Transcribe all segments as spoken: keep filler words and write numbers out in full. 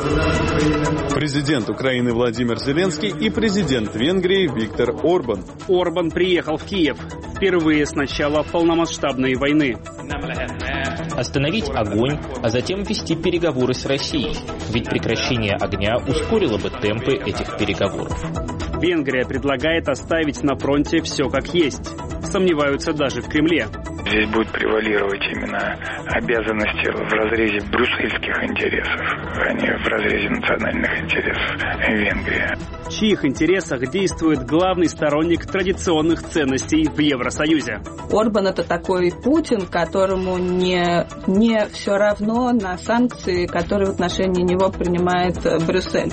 Президент Украины Владимир Зеленский и президент Венгрии Виктор Орбан. Орбан приехал в Киев впервые с начала полномасштабной войны. Остановить огонь, а затем вести переговоры с Россией. Ведь прекращение огня ускорило бы темпы этих переговоров. Венгрия предлагает оставить на фронте все как есть. Сомневаются даже в Кремле. Здесь будет превалировать именно обязанности в разрезе брюссельских интересов, а не в разрезе национальных интересов Венгрии. В чьих интересах действует главный сторонник традиционных ценностей в Евросоюзе? Орбан — это такой Путин, которому не, не все равно на санкции, которые в отношении него принимает Брюссель.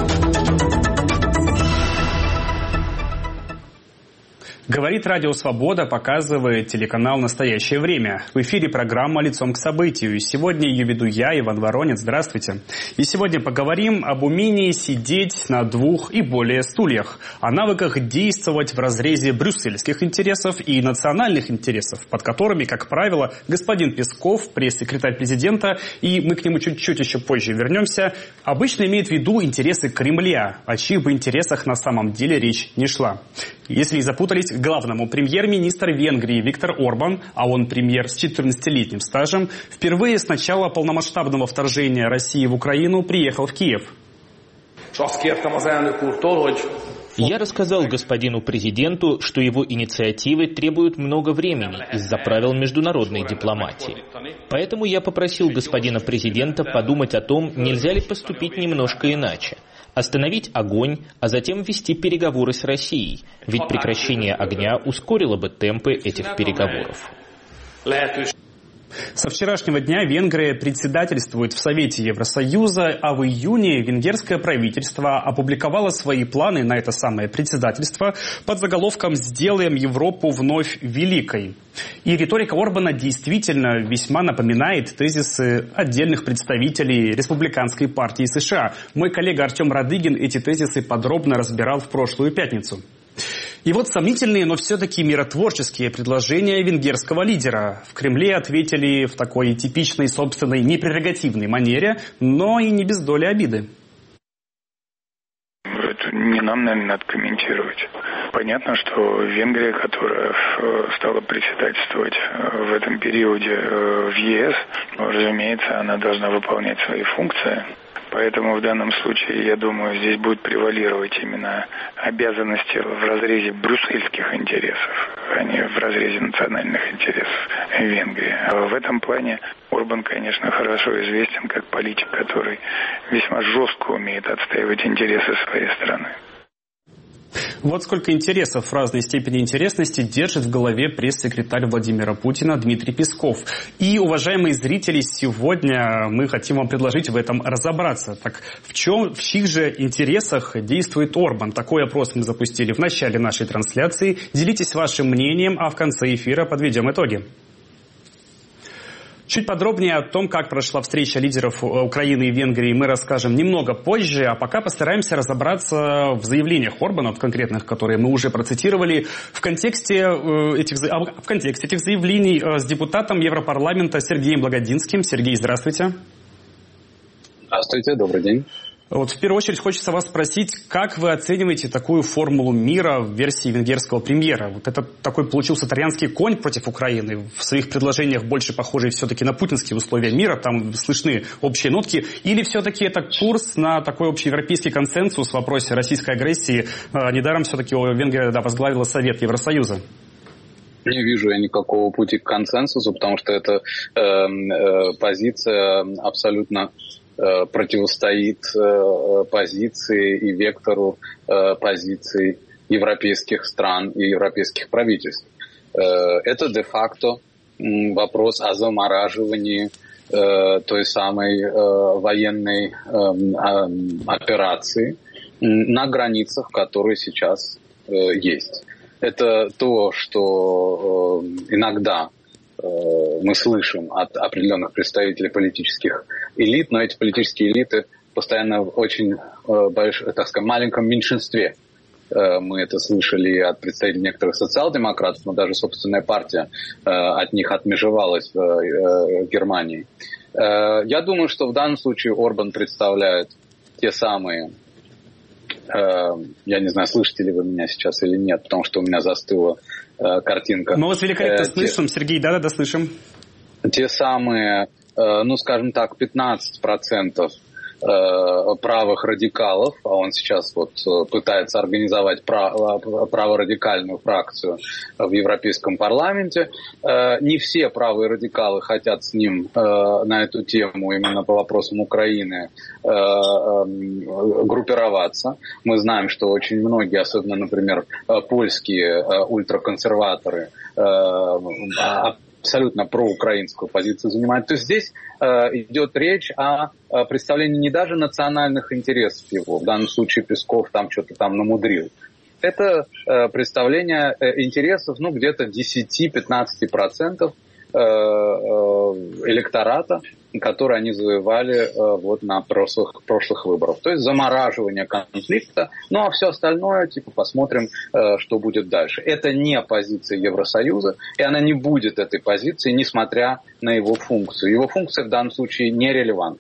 Говорит Радио Свобода, показывает телеканал «Настоящее время». В эфире программа «Лицом к событию». Сегодня ее веду я, Иван Воронец. Здравствуйте. И сегодня поговорим об умении сидеть на двух и более стульях, о навыках действовать в разрезе брюссельских интересов и национальных интересов, под которыми, как правило, господин Песков, пресс-секретарь президента, и мы к нему чуть-чуть еще позже вернемся, обычно имеет в виду интересы Кремля, о чьих бы интересах на самом деле речь не шла. Если не запутались, к главному премьер-министр Венгрии Виктор Орбан, а он премьер с четырнадцатилетним стажем, впервые с начала полномасштабного вторжения России в Украину приехал в Киев. Я рассказал господину президенту, что его инициативы требуют много времени из-за правил международной дипломатии. Поэтому я попросил господина президента подумать о том, нельзя ли поступить немножко иначе. Остановить огонь, а затем вести переговоры с Россией, ведь прекращение огня ускорило бы темпы этих переговоров. Со вчерашнего дня Венгрия председательствует в Совете Евросоюза, а в июне венгерское правительство опубликовало свои планы на это самое председательство под заголовком «Сделаем Европу вновь великой». И риторика Орбана действительно весьма напоминает тезисы отдельных представителей республиканской партии США. Мой коллега Артем Радыгин эти тезисы подробно разбирал в прошлую пятницу. И вот сомнительные, но все-таки миротворческие предложения венгерского лидера. В Кремле ответили в такой типичной собственной непрерогативной манере, но и не без доли обиды. Это не нам, наверное, надо комментировать. Понятно, что Венгрия, которая стала председательствовать в этом периоде в ЕС, ну, разумеется, она должна выполнять свои функции. Поэтому в данном случае, я думаю, здесь будет превалировать именно обязанности в разрезе брюссельских интересов, а не в разрезе национальных интересов Венгрии. А в этом плане Орбан, конечно, хорошо известен как политик, который весьма жестко умеет отстаивать интересы своей страны. Вот сколько интересов в разной степени интересности держит в голове пресс-секретарь Владимира Путина Дмитрий Песков. И, уважаемые зрители, сегодня мы хотим вам предложить в этом разобраться. Так в чем, в чьих же интересах действует Орбан? Такой опрос мы запустили в начале нашей трансляции. Делитесь вашим мнением, а в конце эфира подведем итоги. Чуть подробнее о том, как прошла встреча лидеров Украины и Венгрии, мы расскажем немного позже, а пока постараемся разобраться в заявлениях Орбана, в конкретных, которые мы уже процитировали, в контексте этих, в контексте этих заявлений с депутатом Европарламента Сергеем Благодинским. Сергей, здравствуйте. Здравствуйте, добрый день. Вот в первую очередь хочется вас спросить, как вы оцениваете такую формулу мира в версии венгерского премьера? Вот это такой получился троянский конь против Украины, в своих предложениях больше похожий все-таки на путинские условия мира, там слышны общие нотки, или все-таки это курс на такой общеевропейский консенсус в вопросе российской агрессии? Недаром все-таки Венгрия да, возглавила Совет Евросоюза. Не вижу я никакого пути к консенсусу, потому что эта э, э, позиция абсолютно противостоит позиции и вектору позиций европейских стран и европейских правительств. Это де-факто вопрос о замораживании той самой военной операции на границах, которые сейчас есть. Это то, что иногда мы слышим от определенных представителей политических элит, но эти политические элиты постоянно в очень большом, так сказать, маленьком меньшинстве. Мы это слышали от представителей некоторых социал-демократов, но даже собственная партия от них отмежевалась в Германии. Я думаю, что в данном случае Орбан представляет те самые, э, я не знаю, слышите ли вы меня сейчас или нет, потому что у меня застыла э, картинка. Мы вас великолепно э, слышим, те, Сергей, да-да-да, слышим. Те самые, э, ну, скажем так, пятнадцать процентов правых радикалов, а он сейчас вот пытается организовать праворадикальную фракцию в Европейском парламенте. Не все правые радикалы хотят с ним на эту тему, именно по вопросам Украины, группироваться. Мы знаем, что очень многие, особенно, например, польские ультраконсерваторы, абсолютно проукраинскую позицию занимает. То есть здесь э, идет речь о, о представлении не даже национальных интересов его, в данном случае Песков там что-то там намудрил. Это э, представление э, интересов, ну, где-то десять-пятнадцать процентов э, э, электората, которые они завоевали э, вот на прошлых, прошлых выборах. То есть замораживание конфликта, ну а все остальное, типа, посмотрим, э, что будет дальше. Это не позиция Евросоюза, и она не будет этой позиции, несмотря на его функцию. Его функция в данном случае нерелевантна.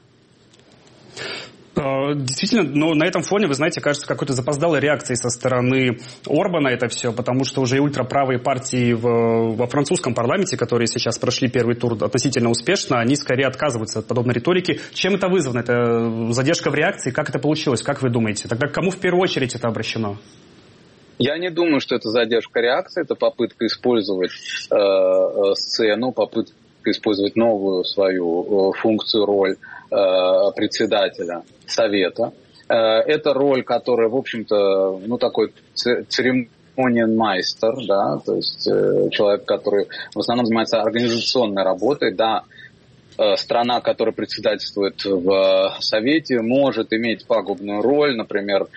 Действительно, но на этом фоне, вы знаете, кажется, какой-то запоздалой реакцией со стороны Орбана это все, потому что уже и ультраправые партии в, во французском парламенте, которые сейчас прошли первый тур относительно успешно, они скорее отказываются от подобной риторики. Чем это вызвано? Это задержка в реакции? Как это получилось? Как вы думаете? Тогда к кому в первую очередь это обращено? Я не думаю, что это задержка реакции, это попытка использовать э, сцену, попытка использовать новую свою э, функцию, роль председателя Совета. Это роль, которая, в общем-то, ну, такой церемониенмайстер, да, то есть человек, который в основном занимается организационной работой, да. Страна, которая председательствует в Совете, может иметь пагубную роль, например,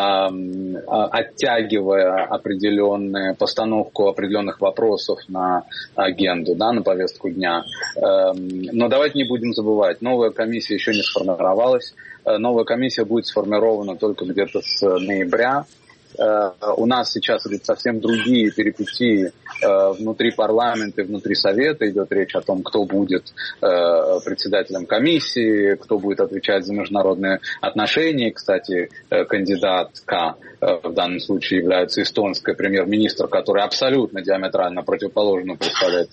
оттягивая определенную постановку определенных вопросов на агенду, да, на повестку дня. Но давайте не будем забывать, новая комиссия еще не сформировалась. Новая комиссия будет сформирована только где-то с ноября. У нас сейчас идут совсем другие перипетии внутри парламента и внутри Совета. Идет речь о том, кто будет председателем комиссии, кто будет отвечать за международные отношения. Кстати, кандидатка в данном случае является эстонская премьер-министр, которая абсолютно диаметрально противоположно представляет,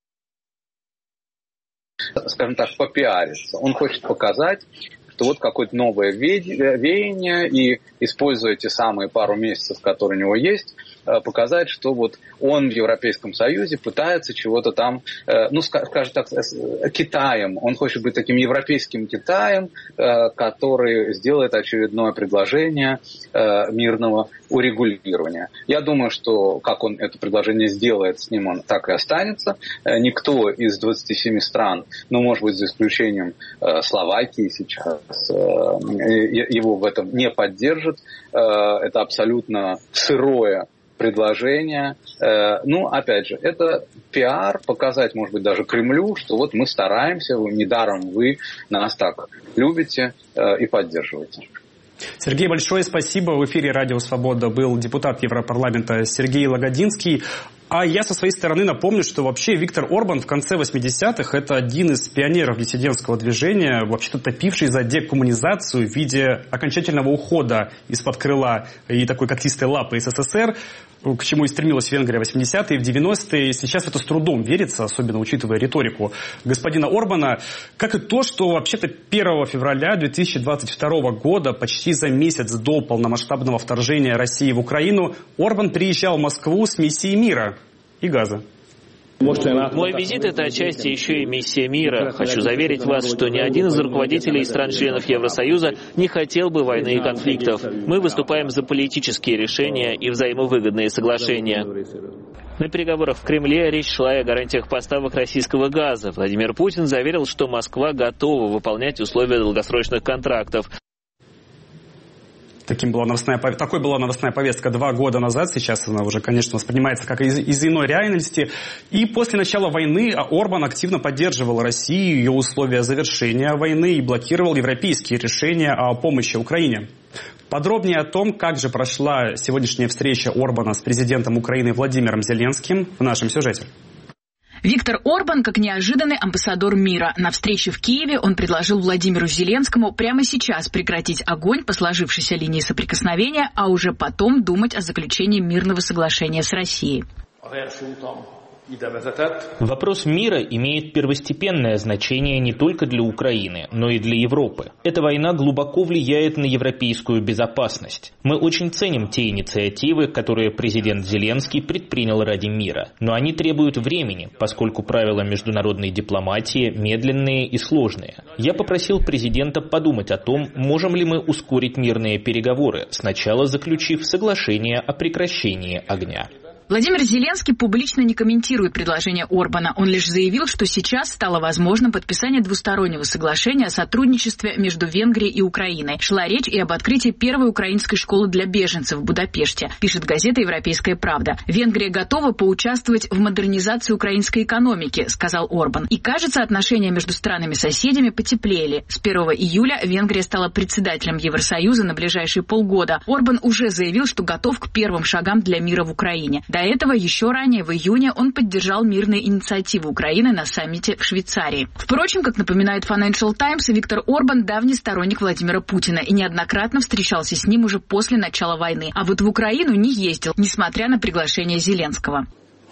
скажем так, попиариться. Он хочет показать, что вот какое-то новое веяние, и, используя те самые пару месяцев, которые у него есть, показать, что вот он в Европейском Союзе пытается чего-то там, ну, скажем так, Китаем. Он хочет быть таким европейским Китаем, который сделает очередное предложение мирного урегулирования. Я думаю, что как он это предложение сделает, с ним он так и останется. Никто из двадцати семи стран, ну, может быть, за исключением Словакии сейчас, его в этом не поддержит. Это абсолютно сырое предложение. Ну, опять же, это пиар, показать, может быть, даже Кремлю, что вот мы стараемся, недаром вы нас так любите и поддерживаете. Сергей, большое спасибо. В эфире «Радио Свобода» был депутат Европарламента Сергей Лагодинский. А я со своей стороны напомню, что вообще Виктор Орбан в конце восьмидесятых это один из пионеров диссидентского движения, вообще-то топивший за декоммунизацию в виде окончательного ухода из-под крыла и такой когтистой лапы СССР, к чему и стремилась Венгрия в восьмидесятые, в девяностые. Сейчас это с трудом верится, особенно учитывая риторику господина Орбана, как и то, что вообще-то первого февраля две тысячи двадцать второго года, почти за месяц до полномасштабного вторжения России в Украину, Орбан приезжал в Москву с миссией мира и газа. Мой визит – это отчасти еще и миссия мира. Хочу заверить вас, что ни один из руководителей стран-членов Евросоюза не хотел бы войны и конфликтов. Мы выступаем за политические решения и взаимовыгодные соглашения. На переговорах в Кремле речь шла и о гарантиях поставок российского газа. Владимир Путин заверил, что Москва готова выполнять условия долгосрочных контрактов. Таким была новостная, такой была новостная повестка два года назад. Сейчас она уже, конечно, воспринимается как из, из иной реальности. И после начала войны Орбан активно поддерживал Россию, ее условия завершения войны и блокировал европейские решения о помощи Украине. Подробнее о том, как же прошла сегодняшняя встреча Орбана с президентом Украины Владимиром Зеленским в нашем сюжете. Виктор Орбан как неожиданный амбассадор мира. На встрече в Киеве он предложил Владимиру Зеленскому прямо сейчас прекратить огонь по сложившейся линии соприкосновения, а уже потом думать о заключении мирного соглашения с Россией. Вопрос мира имеет первостепенное значение не только для Украины, но и для Европы. Эта война глубоко влияет на европейскую безопасность. Мы очень ценим те инициативы, которые президент Зеленский предпринял ради мира. Но они требуют времени, поскольку правила международной дипломатии медленные и сложные. Я попросил президента подумать о том, можем ли мы ускорить мирные переговоры, сначала заключив соглашение о прекращении огня. Владимир Зеленский публично не комментирует предложение Орбана. Он лишь заявил, что сейчас стало возможным подписание двустороннего соглашения о сотрудничестве между Венгрией и Украиной. Шла речь и об открытии первой украинской школы для беженцев в Будапеште, пишет газета «Европейская правда». Венгрия готова поучаствовать в модернизации украинской экономики, сказал Орбан. И, кажется, отношения между странами-соседями потеплели. С первого июля Венгрия стала председателем Евросоюза на ближайшие полгода. Орбан уже заявил, что готов к первым шагам для мира в Украине. До этого еще ранее, в июне, он поддержал мирные инициативы Украины на саммите в Швейцарии. Впрочем, как напоминает Financial Times, Виктор Орбан давний сторонник Владимира Путина и неоднократно встречался с ним уже после начала войны. А вот в Украину не ездил, несмотря на приглашение Зеленского.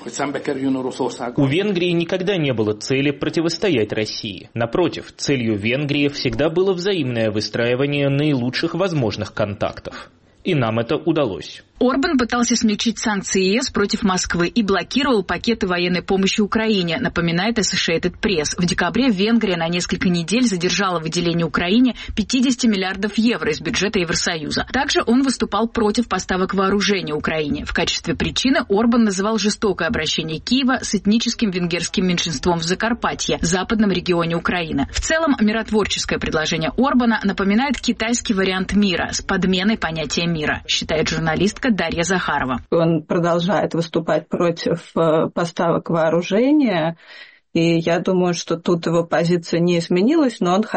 У Венгрии никогда не было цели противостоять России. Напротив, целью Венгрии всегда было взаимное выстраивание наилучших возможных контактов. И нам это удалось. Орбан пытался смягчить санкции ЕС против Москвы и блокировал пакеты военной помощи Украине, напоминает Associated Press. В декабре Венгрия на несколько недель задержала выделение Украине пятьдесят миллиардов евро из бюджета Евросоюза. Также он выступал против поставок вооружения Украине. В качестве причины Орбан называл жестокое обращение Киева с этническим венгерским меньшинством в Закарпатье, западном регионе Украины. В целом, миротворческое предложение Орбана напоминает китайский вариант мира с подменой понятия мира, считает журналистка Дарья Захарова. Он продолжает выступать против поставок вооружения, и я думаю, что тут его позиция не изменилась, но он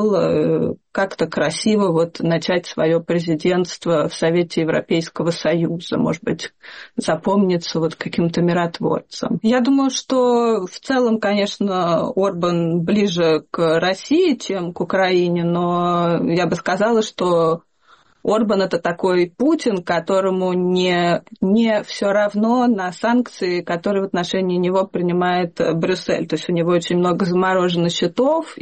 хотел как-то красиво вот начать свое президентство в Совете Европейского Союза, может быть, запомниться вот каким-то миротворцем. Я думаю, что в целом, конечно, Орбан ближе к России, чем к Украине, но я бы сказала, что Орбан – это такой Путин, которому не, не все равно на санкции, которые в отношении него принимает Брюссель. То есть у него очень много замороженных счетов,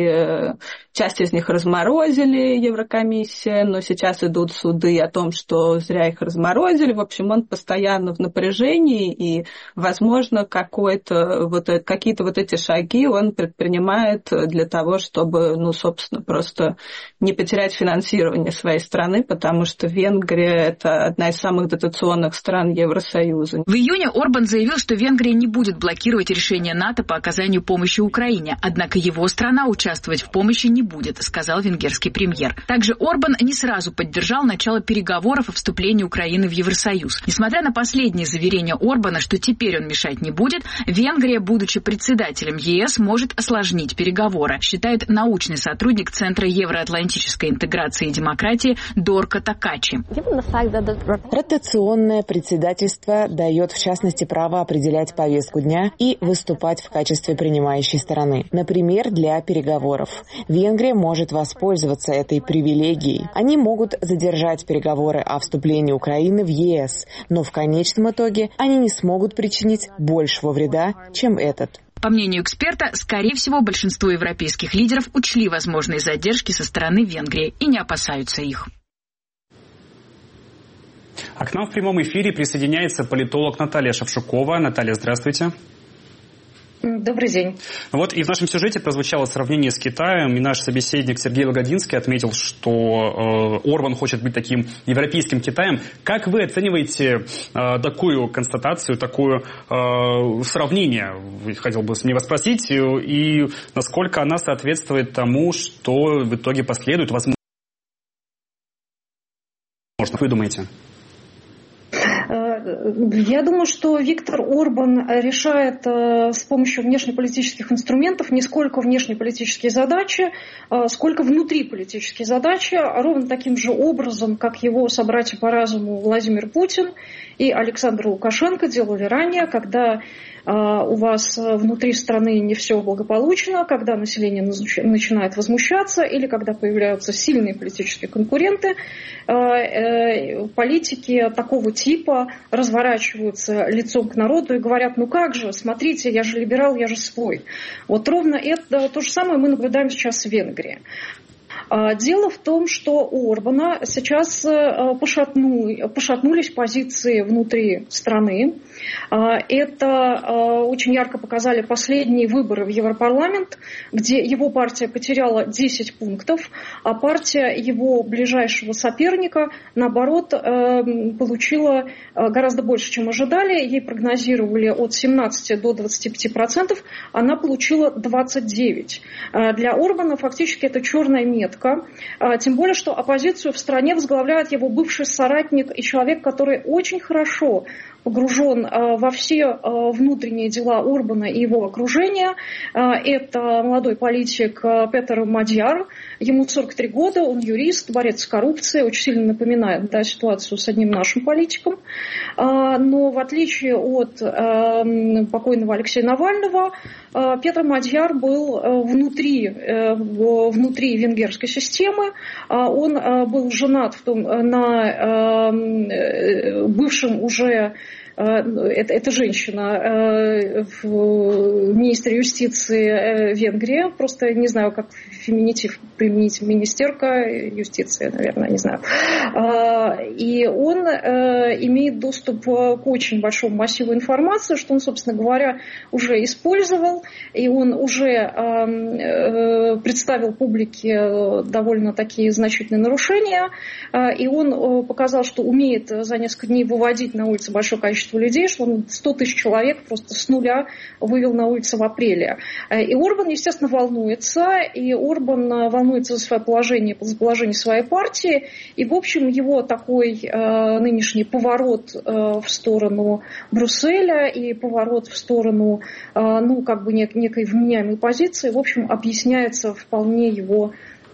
и часть из них разморозили Еврокомиссия, но сейчас идут суды о том, что зря их разморозили. В общем, он постоянно в напряжении, и, возможно, какой-то, вот, какие-то вот эти шаги он предпринимает для того, чтобы, ну, собственно, просто не потерять финансирование своей страны, потому что Венгрия – это одна из самых дотационных стран Евросоюза. В июне Орбан заявил, что Венгрия не будет блокировать решение НАТО по оказанию помощи Украине, однако его страна участвовать в помощи не будет, сказал венгерский премьер. Также Орбан не сразу поддержал начало переговоров о вступлении Украины в Евросоюз. Несмотря на последние заверения Орбана, что теперь он мешать не будет, Венгрия, будучи председателем ЕС, может осложнить переговоры, считает научный сотрудник Центра евроатлантической интеграции и демократии Дорка Такачи. Ротационное председательство дает, в частности, право определять повестку дня и выступать в качестве принимающей стороны. Например, для переговоров. Венгрия может воспользоваться этой привилегией. Они могут задержать переговоры о вступлении Украины в ЕС, но в конечном итоге они не смогут причинить большего вреда, чем этот. По мнению эксперта, скорее всего, большинство европейских лидеров учли возможные задержки со стороны Венгрии и не опасаются их. А к нам в прямом эфире присоединяется политолог Наталья Шевчукова. Наталья, здравствуйте. Добрый день. Вот и в нашем сюжете прозвучало сравнение с Китаем, и наш собеседник Сергей Лагодинский отметил, что э, Орбан хочет быть таким европейским Китаем. Как вы оцениваете э, такую констатацию, такое э, сравнение? Хотел бы мне вас спросить, и насколько она соответствует тому, что в итоге последует, возможно, вы думаете? Я думаю, что Виктор Орбан решает с помощью внешнеполитических инструментов не сколько внешнеполитические задачи, сколько внутриполитические задачи, ровно таким же образом, как его собратья по разуму Владимир Путин и Александр Лукашенко делали ранее, когда у вас внутри страны не все благополучно, когда население начинает возмущаться или когда появляются сильные политические конкуренты, политики такого типа разворачиваются лицом к народу и говорят: ну как же, смотрите, я же либерал, я же свой. Вот ровно это то же самое мы наблюдаем сейчас в Венгрии. Дело в том, что у Орбана сейчас пошатну, пошатнулись позиции внутри страны. Это очень ярко показали последние выборы в Европарламент, где его партия потеряла десять пунктов, а партия его ближайшего соперника, наоборот, получила гораздо больше, чем ожидали. Ей прогнозировали от семнадцати до двадцати пяти процентов, она получила двадцать девять процентов. Для Орбана фактически это черная метка. Тем более, что оппозицию в стране возглавляет его бывший соратник и человек, который очень хорошо погружен во все внутренние дела Орбана и его окружения. Это молодой политик Петер Мадьяр. Ему сорок три года, он юрист, борец с коррупцией, очень сильно напоминает, да, ситуацию с одним нашим политиком. Но в отличие от покойного Алексея Навального, Петр Мадьяр был внутри, внутри венгерской системы. Он был женат в том, на бывшем уже... Это, это женщина в министре юстиции Венгрии, просто не знаю, как феминитив применить, министерка юстиции, наверное, не знаю. И он имеет доступ к очень большому массиву информации, что он, собственно говоря, уже использовал, и он уже представил публике довольно такие значительные нарушения, и он показал, что умеет за несколько дней выводить на улицы большое количество людей, что он сто тысяч человек просто с нуля вывел на улицы в апреле. И Орбан, естественно, волнуется, и Орбан волнуется за свое положение, за положение своей партии, и, в общем, его такой э, нынешний поворот э, в сторону Брюсселя и поворот в сторону, э, ну, как бы нек- некой вменяемой позиции, в общем, объясняется вполне его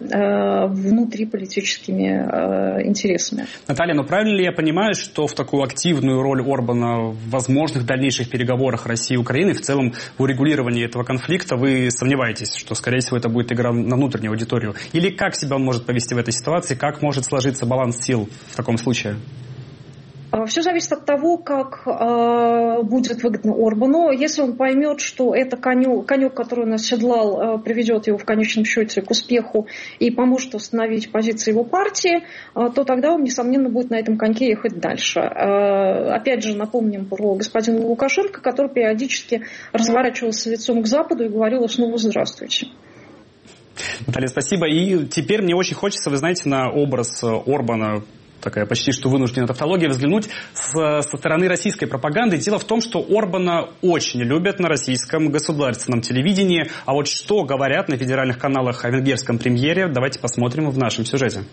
внутриполитическими э, интересами. Наталья, ну правильно ли я понимаю, что в такую активную роль Орбана в возможных дальнейших переговорах России и Украины, в целом в урегулировании этого конфликта, вы сомневаетесь, что, скорее всего, это будет игра на внутреннюю аудиторию? Или как себя он может повести в этой ситуации, как может сложиться баланс сил в таком случае? Все зависит от того, как э, будет выгодно Орбану. Если он поймет, что это конек, конек, который он оседлал, э, приведет его в конечном счете к успеху и поможет установить позиции его партии, э, то тогда он, несомненно, будет на этом коньке ехать дальше. Э, опять же, напомним про господина Лукашенко, который периодически разворачивался лицом к Западу и говорил снова «здравствуйте». Наталья, спасибо. И теперь мне очень хочется, вы знаете, на образ Орбана, такая почти что вынужденная тавтология, взглянуть с, со стороны российской пропаганды. Дело в том, что Орбана очень любят на российском государственном телевидении. А вот что говорят на федеральных каналах о венгерском премьере, давайте посмотрим в нашем сюжете.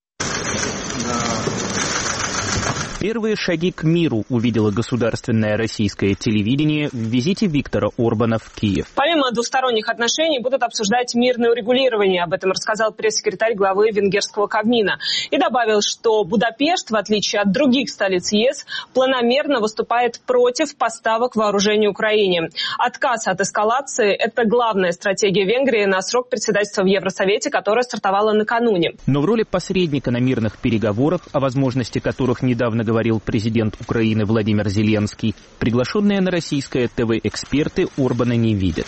Первые шаги к миру увидело государственное российское телевидение в визите Виктора Орбана в Киев. Помимо двусторонних отношений будут обсуждать мирное урегулирование. Об этом рассказал пресс-секретарь главы венгерского Кабмина. И добавил, что Будапешт, в отличие от других столиц ЕС, планомерно выступает против поставок вооружений Украине. Отказ от эскалации – это главная стратегия Венгрии на срок председательства в Евросовете, которая стартовала накануне. Но в роли посредника на мирных переговорах, о возможности которых недавно говорил говорил президент Украины Владимир Зеленский, приглашенные на российское ТВ эксперты Орбана не видят.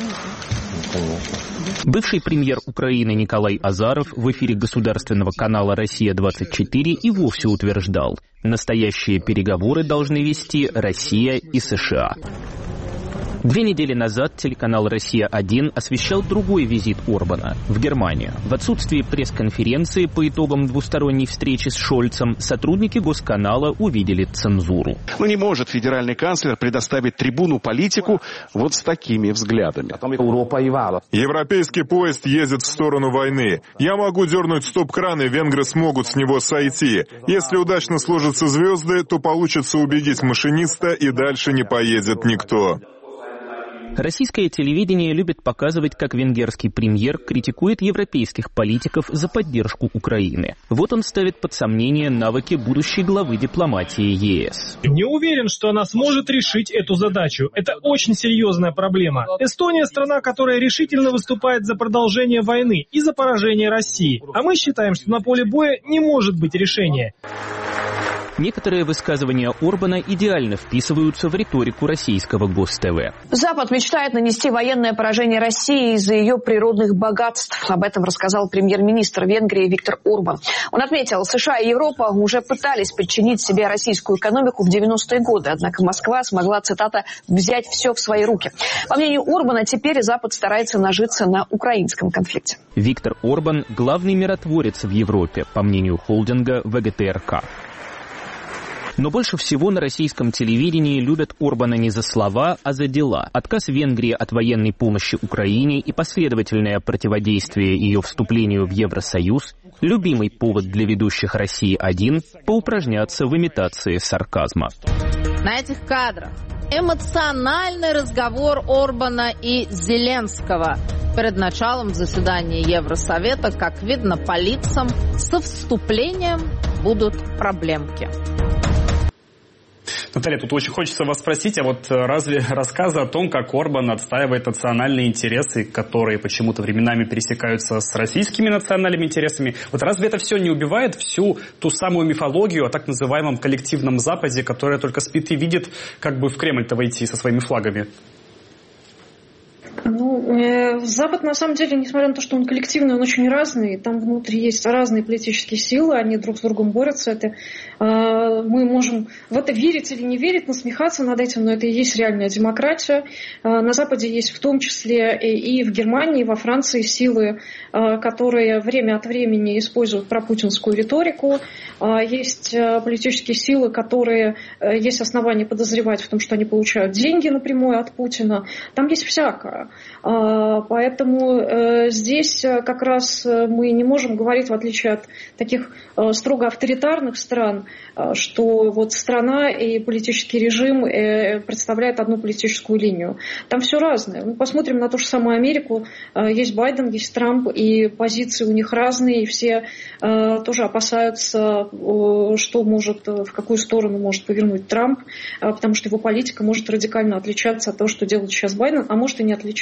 Бывший премьер Украины Николай Азаров в эфире государственного канала «Россия двадцать четыре» и вовсе утверждал, настоящие переговоры должны вести Россия и США. Две недели назад телеканал «Россия-один» освещал другой визит Орбана в Германию. В отсутствии пресс-конференции по итогам двусторонней встречи с Шольцем сотрудники госканала увидели цензуру. Но не может федеральный канцлер предоставить трибуну политику вот с такими взглядами. Европейский поезд едет в сторону войны. Я могу дернуть стоп-кран, и венгры смогут с него сойти. Если удачно сложатся звезды, то получится убедить машиниста, и дальше не поедет никто. Российское телевидение любит показывать, как венгерский премьер критикует европейских политиков за поддержку Украины. Вот он ставит под сомнение навыки будущей главы дипломатии ЕС. Не уверен, что она сможет решить эту задачу. Это очень серьезная проблема. Эстония – страна, которая решительно выступает за продолжение войны и за поражение России. А мы считаем, что на поле боя не может быть решения. Некоторые высказывания Орбана идеально вписываются в риторику российского Гос-ТВ. Запад мечтает нанести военное поражение России из-за ее природных богатств. Об этом рассказал премьер-министр Венгрии Виктор Орбан. Он отметил, США и Европа уже пытались подчинить себе российскую экономику в девяностые годы. Однако Москва смогла, цитата, «взять все в свои руки». По мнению Орбана, теперь Запад старается нажиться на украинском конфликте. Виктор Орбан – главный миротворец в Европе, по мнению холдинга ВГТРК. Но больше всего на российском телевидении любят Орбана не за слова, а за дела. Отказ Венгрии от военной помощи Украине и последовательное противодействие ее вступлению в Евросоюз – любимый повод для ведущих «России-один» поупражняться в имитации сарказма. На этих кадрах эмоциональный разговор Орбана и Зеленского перед началом заседания Евросовета. Как видно по лицам, со вступлением будут проблемки. Наталья, тут очень хочется вас спросить, а вот разве рассказы о том, как Орбан отстаивает национальные интересы, которые почему-то временами пересекаются с российскими национальными интересами, вот разве это все не убивает всю ту самую мифологию о так называемом коллективном Западе, которая только спит и видит, как бы в Кремль-то войти со своими флагами? Ну, э, Запад, на самом деле, несмотря на то, что он коллективный, он очень разный. Там внутри есть разные политические силы, они друг с другом борются. Это, э, мы можем в это верить или не верить, насмехаться над этим, но это и есть реальная демократия. Э, на Западе есть в том числе и, и в Германии, и во Франции силы, э, которые время от времени используют пропутинскую риторику. Э, есть э, политические силы, которые э, есть основания подозревать в том, что они получают деньги напрямую от Путина. Там есть всякое. Поэтому здесь как раз мы не можем говорить, в отличие от таких строго авторитарных стран, что вот страна и политический режим представляют одну политическую линию. Там все разное. Мы посмотрим на ту же самую Америку. Есть Байден, есть Трамп, и позиции у них разные, и все тоже опасаются, что может, в какую сторону может повернуть Трамп, потому что его политика может радикально отличаться от того, что делает сейчас Байден, а может и не отличаться.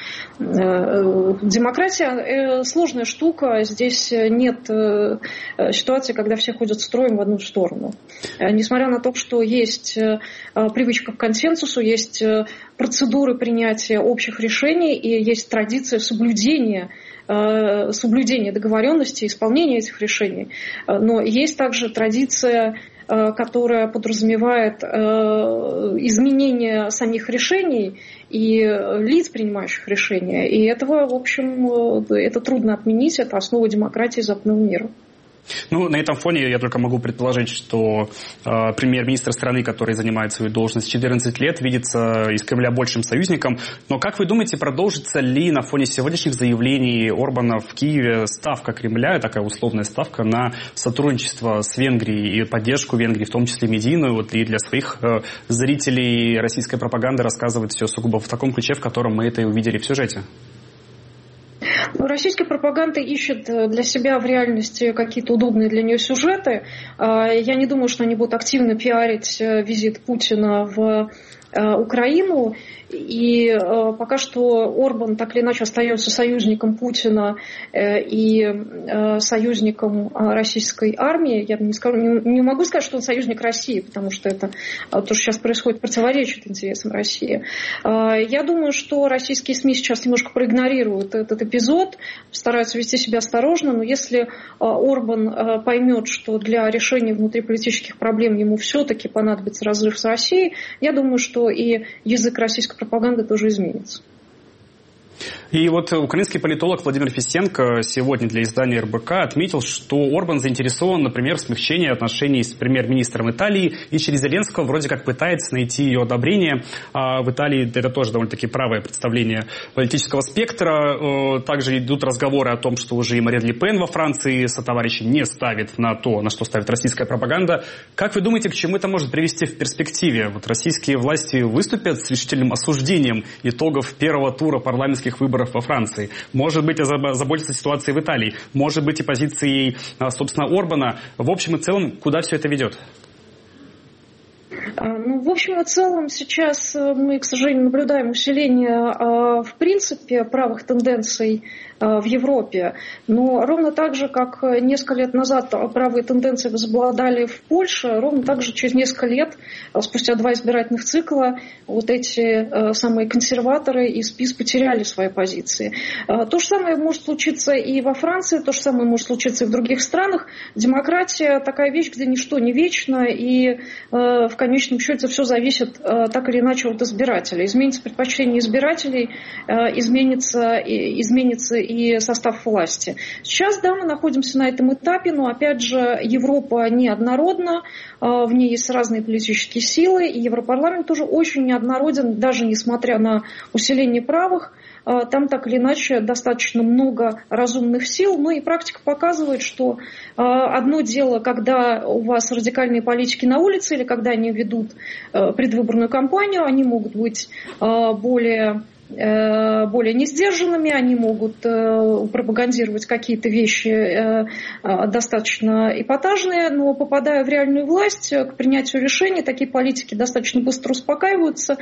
Демократия сложная штука, здесь нет ситуации, когда все ходят строем в одну сторону. Несмотря на то, что есть привычка к консенсусу, есть процедуры принятия общих решений и есть традиция соблюдения соблюдения договоренности, исполнения этих решений. Но есть также традиция, которая подразумевает изменение самих решений и лиц, принимающих решения. И этого, в общем, это трудно отменить, это основа демократии западного мира. Ну, на этом фоне я только могу предположить, что э, премьер-министр страны, который занимает свою должность четырнадцать лет, видится из Кремля большим союзником. Но как вы думаете, продолжится ли на фоне сегодняшних заявлений Орбана в Киеве ставка Кремля, такая условная ставка на сотрудничество с Венгрией и поддержку Венгрии, в том числе медийную, вот, и для своих э, зрителей российской пропаганды рассказывает все сугубо в таком ключе, в котором мы это и увидели в сюжете? Российская пропаганда ищет для себя в реальности какие-то удобные для нее сюжеты. Я не думаю, что они будут активно пиарить визит Путина в Украину. И э, пока что Орбан так или иначе остается союзником Путина э, и э, союзником э, российской армии. Я не, скажу, не, не могу сказать, что он союзник России, потому что это э, то, что сейчас происходит, противоречит интересам России. Э, я думаю, что российские СМИ сейчас немножко проигнорируют этот эпизод эпизод, стараются вести себя осторожно, но если Орбан поймет, что для решения внутриполитических проблем ему все-таки понадобится разрыв с Россией, я думаю, что и язык российской пропаганды тоже изменится. И вот украинский политолог Владимир Фистенко сегодня для издания эр бэ ка отметил, что Орбан заинтересован, например, в смягчении отношений с премьер-министром Италии, и через Зеленского вроде как пытается найти ее одобрение. А в Италии это тоже довольно-таки правое представление политического спектра. Также идут разговоры о том, что уже и Марин Ле Пен во Франции сотоварищи не ставит на то, на что ставит российская пропаганда. Как вы думаете, к чему это может привести в перспективе? Вот российские власти выступят с решительным осуждением итогов первого тура парламентских выборов во Франции. Может быть, озаботиться ситуацией в Италии. Может быть, и позицией, собственно, Орбана. В общем и целом, куда все это ведет? Ну, в общем и целом, сейчас мы, к сожалению, наблюдаем усиление, в принципе, правых тенденций в Европе. Но ровно так же, как несколько лет назад правые тенденции возобладали в Польше, ровно так же через несколько лет, спустя два избирательных цикла, вот эти самые консерваторы из ПиС потеряли свои позиции. То же самое может случиться и во Франции, то же самое может случиться и в других странах. Демократия такая вещь, где ничто не вечно, и в конечном счете все зависит так или иначе от избирателей. Изменится предпочтение избирателей, изменится, изменится и состав власти. Сейчас, да, мы находимся на этом этапе, но, опять же, Европа неоднородна, в ней есть разные политические силы, и Европарламент тоже очень неоднороден, даже несмотря на усиление правых. Там так или иначе достаточно много разумных сил, но и практика показывает, что одно дело, когда у вас радикальные политики на улице или когда они ведут предвыборную кампанию, они могут быть более... более несдержанными, они могут пропагандировать какие-то вещи достаточно эпатажные, но попадая в реальную власть, к принятию решений, такие политики достаточно быстро успокаиваются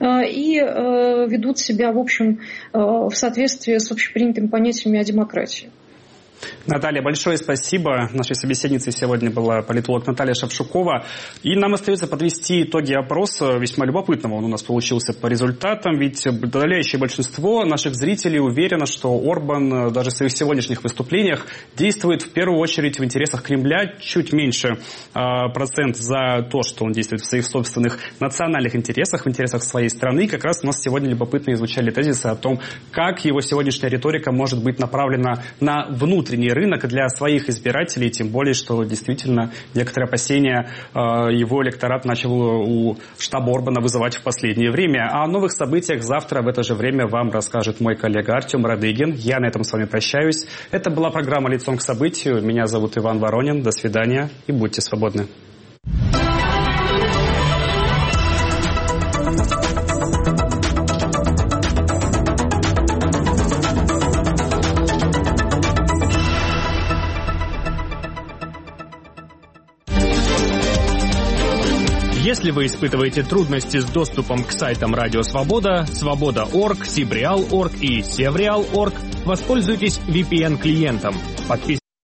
и ведут себя, в общем, в соответствии с общепринятыми понятиями о демократии. Наталья, большое спасибо. Нашей собеседницей сегодня была политолог Наталья Шавшукова. И нам остается подвести итоги опроса, весьма любопытного он у нас получился по результатам, ведь подавляющее большинство наших зрителей уверено, что Орбан даже в своих сегодняшних выступлениях действует в первую очередь в интересах Кремля, чуть меньше э, процент за то, что он действует в своих собственных национальных интересах, в интересах своей страны. Как раз у нас сегодня любопытно звучали тезисы о том, как его сегодняшняя риторика может быть направлена на внутренний рынок для своих избирателей, тем более, что действительно некоторые опасения э, его электорат начал у штаба Орбана вызывать в последнее время. А о новых событиях завтра в это же время вам расскажет мой коллега Артем Радыгин. Я на этом с вами прощаюсь. Это была программа «Лицом к событию». Меня зовут Иван Воронин. До свидания и будьте свободны. Если вы испытываете трудности с доступом к сайтам Радио Свобода, Свобода точка орг, Сибреал точка орг и Севреал точка орг, воспользуйтесь ви пи эн-клиентом. Подписывайтесь